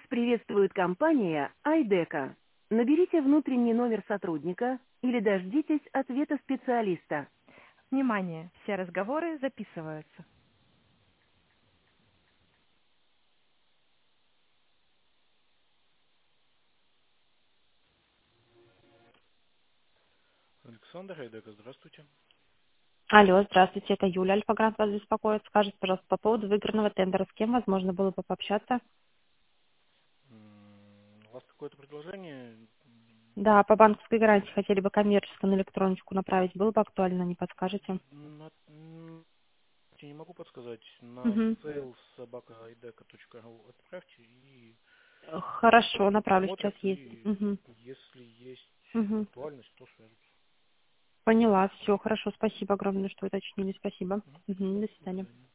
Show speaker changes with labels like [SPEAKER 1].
[SPEAKER 1] приветствует компания Айдека. Наберите внутренний номер сотрудника или дождитесь ответа специалиста. Внимание! Все разговоры записываются.
[SPEAKER 2] Александр Айдека, здравствуйте.
[SPEAKER 3] Алло, здравствуйте, это Юля Альфа-Грант вас беспокоит. Скажите, пожалуйста, по поводу выигранного тендера, с кем возможно было бы пообщаться?
[SPEAKER 2] У вас какое-то предложение?
[SPEAKER 3] Да, по банковской гарантии хотели бы коммерческую на электроночку направить. Было бы актуально, не подскажете?
[SPEAKER 2] Я не могу подсказать. На
[SPEAKER 3] Угу.
[SPEAKER 2] sales@ideka.ru отправьте и
[SPEAKER 3] Хорошо, направлю, сейчас
[SPEAKER 2] посмотрят,
[SPEAKER 3] есть.
[SPEAKER 2] и
[SPEAKER 3] Угу.
[SPEAKER 2] если есть
[SPEAKER 3] Угу.
[SPEAKER 2] актуальность, то свяжутся.
[SPEAKER 3] Поняла, все, хорошо, спасибо огромное, что уточнили, спасибо. Угу. До
[SPEAKER 2] До
[SPEAKER 3] свидания.
[SPEAKER 2] свидания.